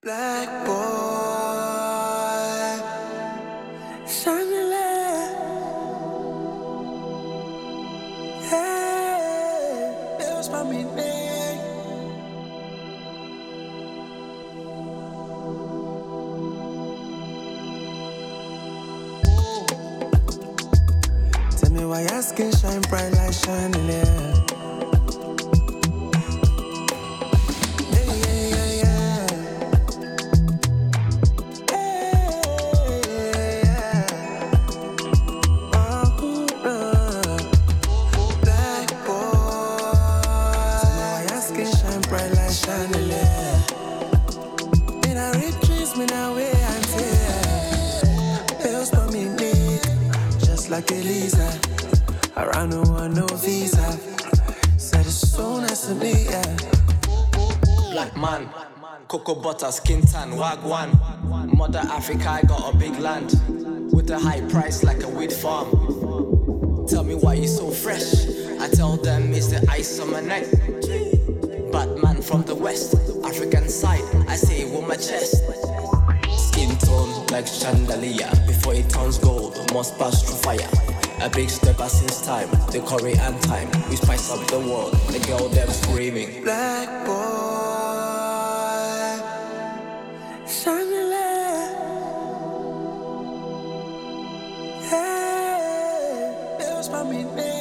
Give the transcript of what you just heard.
Black boy, Shangri-La, hey, Deus pra mim, tell me why your skin shine bright like Shangri-La. Like Elisa, around the world, no visa. Said it's so nice to meet ya. Black man, cocoa butter, skin tan, wagwan. Mother Africa, I got a big land with a high price like a weed farm. Tell me why you so fresh. I tell them it's the ice on my neck. Batman from the west, African side. I say it with my chest. Skin tone like chandelier. Before it turns gold, must pass through fire. A big stepper since time, the Korean time. We spice up the world, the girl them screaming. Black boy, Shangri-La, hey, Deus pra mim.